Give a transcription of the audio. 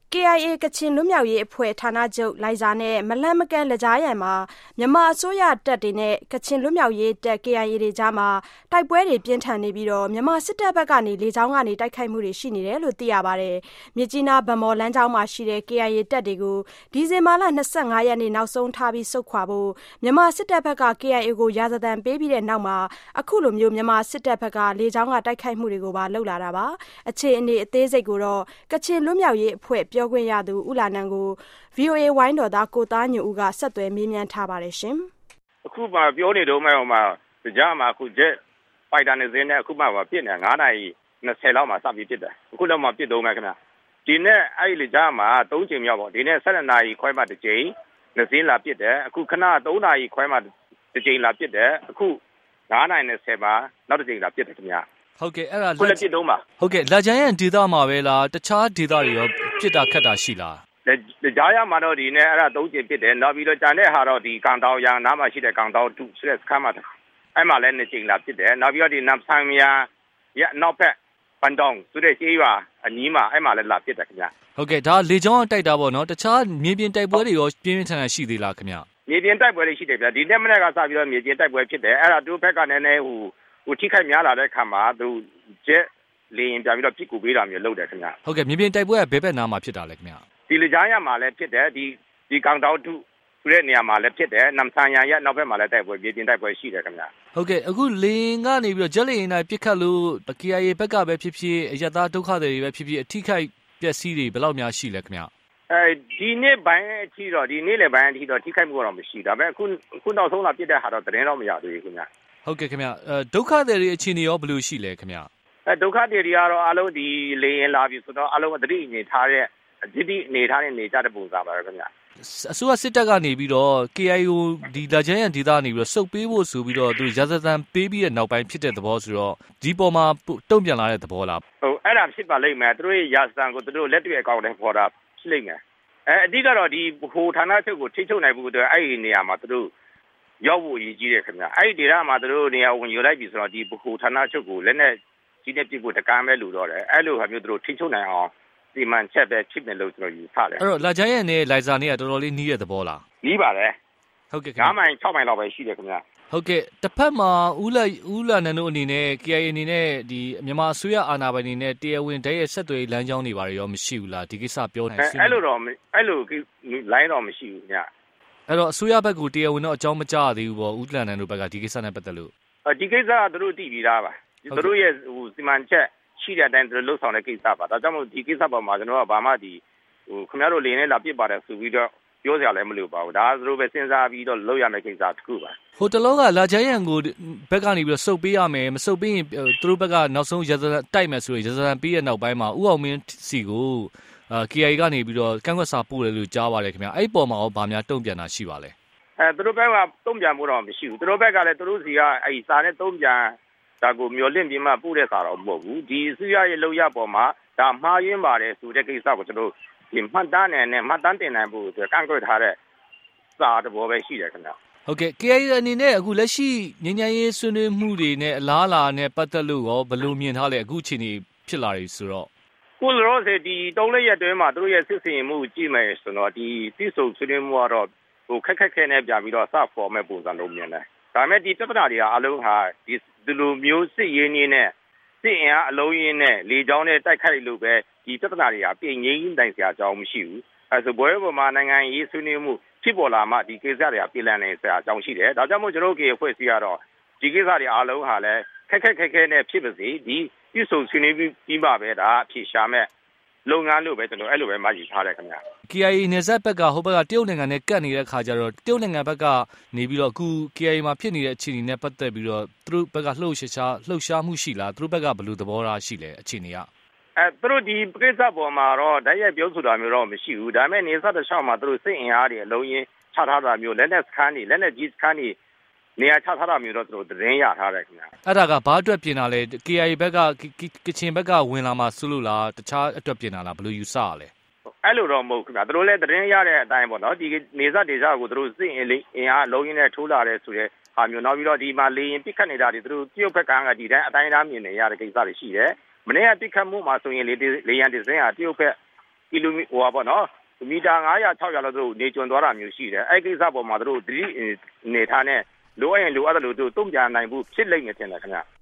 KIA ကချင်လွတ်မြောက်ရေးအဖွဲ့ဌာနချုပ်လိုင်ဇာနဲ့မလှမ်းမကမ်းလက်ကြားရန်မှာမြန်မာအစိုးရတပ်တွေနဲ့ကချင်လွတ်မြောက်ရေးတပ် KIA တွေကြားမှာတိုက်ပွဲတွေပြင်းထန်နေပြီးမြန်မာစစ်တပ်ဘက်ကနေလေကြောင်းကနေတိုက်ခိုက်မှုတွေရှိနေတယ်လို့သိရပါတယ်။မြစ်ကြီးနားဗန်းမော်လမ်းကြောင်းမှာရှိတဲ့ KIA တပ်တွေကိုဒီဇင်ဘာလ25ရက်နေ့နောက်ဆုံးထားပြီးဆုတ်ခွာဖို့မြန်မာစစ်တပ်ဘက်က KIA ကိုရာဇသံပေးပြီးတဲ့နောက်မှာအခုလိုမျိုးမြန်မာစစ်တပ်ဘက်ကလေကြောင်းကတိုက်ခိုက်မှုတွေကိုပါလုပ်လာတာပါ။အခြေအနေအသေးစိတ်ကိုတော့ကချင်လွတ်မြောက်ရေးအဖွဲ့ပြောခွင့်ရသူဦးလာနန်ကို VOA ဝိုင်းတော်သားကိုသားညိုဦးကဆက်သွယ်မေးမြန်းထားပါတယ်ရှင်။အခုမှပြောနေတော့မှကြားမှာအခုဂျက်ဖိုက်တာနဲ့ဇင်းနဲ့အခုမှပြစ်နေ9နာရီ20လောက်မှစပြီးပြစ်တယ်။အခုတော့မှပြစ်တော့မှခင်ဗျ။ဒီနေ့အဲ့ဒီကြားမှာ3ချိန်မြောက်ပေါ့ဒီနေ့7နာရီခွဲမှတစ်ချိန်နှစင်းလာပြစ်တယ်။အခုခဏ3နာရီခွဲမှတစ်ချိန်လာပြစ်တယ်။အခု9နာရီ20မှာနောက်တစ်ချိန်လာပြစ်တယ်ခင်ဗျ။ဟုတ်ကဲ့အဲ့ဒါလက်ပြစ်တော့မှာဟုတ်ကဲ့လက်ကျန်ရဲ့ဒေသမှာပဲလားတခြားဒေသတွေရောပြစ်တာခတ်တာရှိလားလက်ကြားရမှာတော့ဒီနေ့အဲ့ဒါ3ချိန်ပြစ်တယ်နောက်ပြီးတော့ကြံတဲ့ဟာတော့ဒီကောင်တောင်ရန်နားမှာရှိတဲ့ကောင်တောင်2ဆိုတဲ့စခန်းမှာအဲ့မှာလည်း2ချိန်လာပြစ်တယ်နောက်ပြီးတော့ဒီနမ်ဆန်မီယာရဲ့နောက်ဖက်ပန်တောင်ဆိုတဲ့ကျေးရွာအနီးမှာအဲ့မှာလည်းလာပြစ်တယ်ခင်ဗျဟုတ်ကဲ့ဒါလေကြောင်းတိုက်တာပေါ့နော်တခြားမြေပြင်တိုက်ပွဲတွေရောပြင်းပြင်းထန်ထန်ရှိသေးလားခင်ဗျမြေပြင်တိုက်ပွဲတွေရှိတယ်ဗျဒီနေ့မနေ့ကစပြီးတော့မြေပြင်တိုက်ပွဲဖြစ်တယ်အဲ့ဒါသူ့ဘက်ကလည်းနည်းဟိုထိခိုက်များလာတဲ့ခါမှာသူဂျက်လေရင်ပြန်ပြီးတော့ပြစ်ကူပေးတာမျိုးလုပ်တယ်ခင်ဗျဟုတ်ကဲ့မြေပြင်တိုက်ပွဲကဘယ်ဘက်နားမှာဖြစ်တာလဲခင်ဗျဒီလေကြားရမှာလည်းဖြစ်တယ်ဒီကောင်တောင်2ဆိုတဲ့နေရာမှာလည်းဖြစ်တယ်နမ်ဆန်ရန်ရဲ့နောက်ဘက်မှာလည်းတိုက်ပွဲမြေပြင်တိုက်ပွဲရှိတယ်ခင်ဗျဟုတ်ကဲ့အခုလေရင်ကနေပြီးတော့ဂျက်လေရင်တိုင်းပြစ်ခတ်လို့ KIA ဘက်ကပဲဖြစ်ဖြစ်အရပ်သားဒုက္ခတွေပဲဖြစ်ဖြစ်အထိခိုက်ပျက်စီးတွေဘယ်လောက်များရှိလဲခင်ဗျဒီနေ့ပိုင်းအထိတော့ဒီနေ့လေပိုင်းအထိတော့ထိခိုက်မှုတော့မရှိဒါပေမဲ့အခုနောက်ဆုံးလာပြစ်တဲ့ဟာတော့သတင်းတော့မရသေးဘူးခင်ဗျဟုတ်ကဲ့ခင်ဗျဒုက္ခတွေအခြေအနေရောဘယ်လိုရှိလဲခင်ဗျဒုက္ခတွေကတော့အလုံးဒီလေရင်လာပြီဆိုတော့အလုံးသတိအနေထားတဲ့ဒီအနေထားနဲ့နေကြတဲ့ပုံစံပါပဲခင်ဗျအစိုးရစစ်တပ်ကနေပြီးတော့ KIO ဒီလက်ကျန်ရန်ဒေသနေပြီးတော့စုပ်ပေးဖို့ဆိုပြီးတော့သူရာဇသံပေးပြီးတဲ့နောက်ပိုင်းဖြစ်တဲ့သဘောဆိုတော့ဒီပေါ်မှာတုံ့ပြန်လာတဲ့သဘောလားဟုတ်အဲ့ဒါဖြစ်ပါလိမ့်မယ်သူတို့ရာဇသံကိုသူတို့လက်တွေ့အကောင့်နဲ့ပေါ်တာဖြစ်လိမ့်မယ်အဓိကတော့ဒီဟိုဌာနချုပ်ကိုထိချုပ်နိုင်ဖို့အတွက်အဲ့ဒီနေရာမှာသူတို့ရောက်ဖို့ရည်ကြီးတယ်ခင်ဗျအဲ့ဒီဒေသမှာသူတို့နေရာဝင်ယူလိုက်ပြီဆိုတော့ဒီဟိုဌာနချုပ်ကိုလက်နဲ့ကြီးနဲ့ပြစ်ဖို့တကမ်းပဲလူတော့တယ်အဲ့လိုဟာမျိုးသူတို့ထိချုပ်နိုင်အောင်ဒီမှန်ချက်ပဲဖြစ်နေလို့ကျွန်တော်ယူဆတယ်အဲ့တော့လာချိုင်းရဲ့နဲ့လိုင်ဇာနဲ့ကတော်တော်လေးနီးတဲ့သဘောလားနီးပါတယ်ဟုတ်ကဲ့ 9မိုင်6မိုင်လောက်ပဲရှိတယ်ခင်ဗျဟုတ်ကဲ့တစ်ဖက်မှာဦးလာနန်တို့အနေနဲ့ KIA အနေနဲ့ဒီမြန်မာအစိုးရအာဏာပိုင်တွေနဲ့တရားဝင်တည်းရဲ့ဆက်သွယ်လမ်းကြောင်းတွေဘာတွေရောမရှိဘူးလားဒီကိစ္စပြောနိုင်ဆွေးနွေးအဲ့လိုလိုင်းတော့မရှိဘူးခင်ဗျအဲ့တော့အစိုးရဘက်ကတရားဝင်တော့အကြောင်းမကြားသေးဘူးပေါ့ဦးလာနန်တို့ဘက်ကဒီကိစ္စနဲ့ပတ်သက်လို့ဒီကိစ္စကသူတို့တည်ပြီးသားပါသူတို့ရဲ့ဟိုစီမံချက်ရှိတဲ့အတိုင်းသူတို့လှုပ်ဆောင်တဲ့ကိစ္စပါဒါကြောင့်မို့ဒီကိစ္စပေါ်မှာကျွန်တော်ကဘာမှဒီဟိုခင်ဗျားတို့လေနဲ့လာပြစ်ပါတယ်ဆိုပြီးတော့ပြောစရာလည်းမလိုပါဘူးဒါသူတို့ပဲစဉ်းစားပြီးတော့လုပ်ရမယ့်ကိစ္စတစ်ခုပါဟိုတလောကလာချိုင်းရန်ကိုဘက်ကနေပြီးတော့စုပ်ပေးရမယ်မစုပ်ပေးရင်သူတို့ဘက်ကနောက်ဆုံးရဇတိုက်မယ်ဆိုရင်ရဇပေးရဲ့နောက်ပိုင်းမှာဥအောင်မင်းစီကိုKIA ကနေပြီးတော့ကန့်ကွက်စာပို့တယ်လို့ကြားပါတယ်ခင်ဗျအဲ့ပေါ်မှာရောဗာများတုံ့ပြန်တာရှိပါလဲသူတို့ဘက်ကတုံ့ပြန်မှုတော့မရှိဘူးသူတို့ဘက်ကလည်းသူတို့စီကအဲ့စာနဲ့တုံ့ပြန်ဒါကိုမျောလင့်ပြီးမှပို့တဲ့စာတော့မဟုတ်ဘူးဒီအစိုးရရဲ့လောက်ရပေါ်မှာဒါမှားယွင်းပါတယ်ဆိုတဲ့ကိစ္စကိုကျွန်တော်ဒီမှတ်တမ်းနဲ့မှတ်တမ်းတင်နိုင်ဖို့အတွက်ကန့်ကွက်ထားတဲ့စာတဘောပဲရှိတယ်ခင်ဗျဟုတ်ကဲ့ KIA အနေနဲ့အခုလက်ရှိငြိမ်းချမ်းရေးဆွေးနွေးမှုတွေနဲ့အလားအလာနဲ့ပတ်သက်လို့ရောဘယ်လိုမြင်ထားလဲအခုချိန်ကြီးဖြစ်လာပြီဆိုတော့ကိုလိုရောစေဒီ3ရက်တွင်းမှာသူတို့ရဲ့စစ်စင်မှုကြည့်မယ်ဆိုတော့ဒီတိစုံဆွေးနွေးမှုကတော့ဟိုခက်ခဲနဲ့ပြပြီးတော့စဖော်မဲ့ပုံစံလုံးမြင်တယ်ဒါပေမဲ့ဒီပြဿနာတွေကအလုံးဟာဒီလိုမျိုးစစ်ရေးနေနဲ့စစ်အင်အားအလုံးရင်းနဲ့လေကြောင်းနဲ့တိုက်ခိုက်လို့ပဲဒီပြဿနာတွေကပြင်ငိမ့်တိုင်စရာအကြောင်းမရှိဘူးအဲဆိုဘွဲပေါ်မှာနိုင်ငံရေးဆွေးနွေးမှုဖြစ်ပေါ်လာမှဒီကိစ္စတွေကပြည်လည်နေစရာအကြောင်းရှိတယ်ဒါကြောင့်မို့ကျွန်တော်တို့အဖွဲ့အစည်းကတော့ဒီကိစ္စတွေအားလုံးဟာလည်းခက်ခဲနဲ့ဖြစ်ပါစေဒီပြုစုဆွေးနွေးပြီးမှပဲဒါအဖြေရှာမဲ့လုပ်ငန်းလို့ပဲကျွန်တော်အဲ့လိုပဲမှယူထားတယ်ခင်ဗျာ KIA နယ်စပ်ဘက်ကဟိုဘက်ကတရုတ်နိုင်ငံနဲ့ကပ်နေတဲ့ခါကျတော့တရုတ်နိုင်ငံဘက်ကနေပြီးတော့အခု KIA မှာဖြစ်နေတဲ့အခြေအနေနဲ့ပတ်သက်ပြီးတော့သူတို့ဘက်ကလှုပ်ရှားမှုရှိလားသူတို့ဘက်ကဘယ်လိုသဘောထားရှိလဲအခြေအနေကသူတို့ဒီကိစ္စပေါ်မှာတော့ဓာတ်ရိုက်ပြောဆိုတာမျိုးတော့မရှိဘူးဒါပေမဲ့နေဆက်တစ်လျှောက်မှာသူတို့စိတ်အင်အားတွေအလုံးရင်းချထားတာမျိုးလက်နက်စခန်းတွေလက်နက်ကြီးစခန်းတွေနေရာချထားတာမျိုးတော့သူတို့သတင်းရထားတယ်ခင်ဗျာအဲ့ဒါကဘာအတွက်ပြင်တာလဲ KIA ဘက်ကကချင်ဘက်ကဝင်လာမှဆိုလို့လားတခြားအတွက်ပြင်တာလားဘယ်လိုယူဆရလဲအဲ့လိုတော့မဟုတ်ခင်ဗျာသူတို့လည်းသတင်းရတဲ့အတိုင်းပေါ့နော်ဒီနေဆက်ဒေသကိုသူတို့စိတ်အင်အားအလုံးရင်းနဲ့ထိုးလာတယ်ဆိုတဲ့ဟာမျိုးနောက်ပြီးတော့ဒီမှာလေရင်ပြစ်ခတ်နေတာတွေသူတို့တရုတ်ဘက်ကဒီတိုင်းအတိုင်းအတားမြင်နေရတဲ့ကိစ္စတွေရှိတယ်မနေ့ကပြစ်ခတ်မှုမှာဆိုရင်လေရန်ဒီဇိုင်းဟာတရုတ်ဘက်ကီလိုမီတာနော်မီတာ900 600လောက်သူတို့နေကျွံသွားတာမျိုးရှိတယ်အဲ့ကိစ္စပေါ်မှာသူတို့ဒီအနေထားနဲ့လိုအပ်ရင်လိုအပ်တယ်လို့သူတုံ့ပြန်နိုင်ဖို့ဖြစ်လိမ့်မယ်ထင်တယ်ခင်ဗျ